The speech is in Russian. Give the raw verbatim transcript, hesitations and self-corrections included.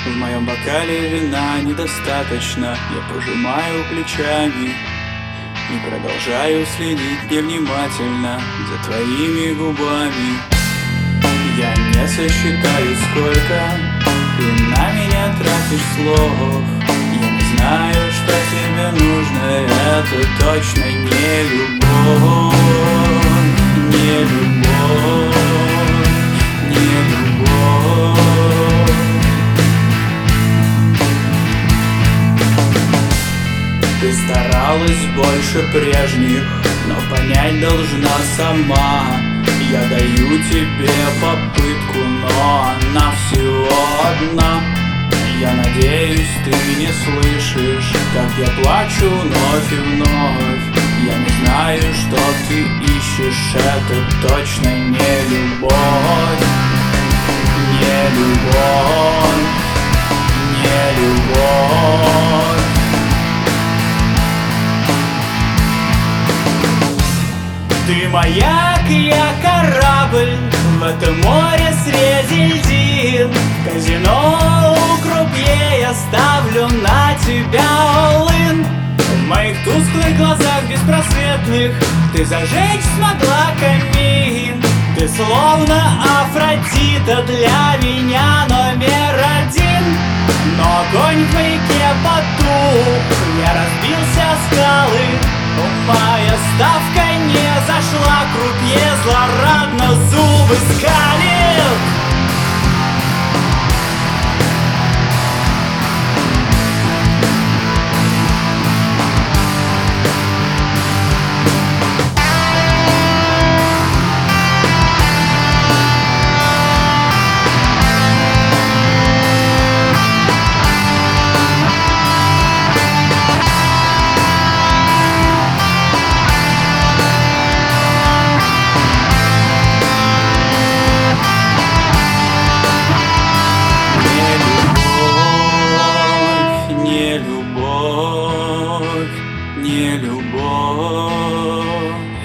В моем бокале вина недостаточно. Я пожимаю плечами и продолжаю следить невнимательно за твоими губами. Я не сосчитаю, сколько ты на меня тратишь слов. Я не знаю, что тебе нужно. Это точно не любовь. Не любовь. Не любовь. Ты старалась больше прежних, но понять должна сама. Я даю тебе попытку, но она всего одна. Я надеюсь, ты не слышишь, как я плачу вновь и вновь. Я не знаю, что ты ищешь, это точно не любовь. Не любовь. Не любовь. Ты маяк, я корабль в этом море среди льдин. В казино у крупье я ставлю на тебя all-in. В моих тусклых глазах беспросветных ты зажечь смогла камин. Ты словно Афродита для меня номер один. Но огонь в маяке потух, я разбился о скалы. Моя ставка не зашла, крупье злорадно зубы скалит. Не любовь, не любовь.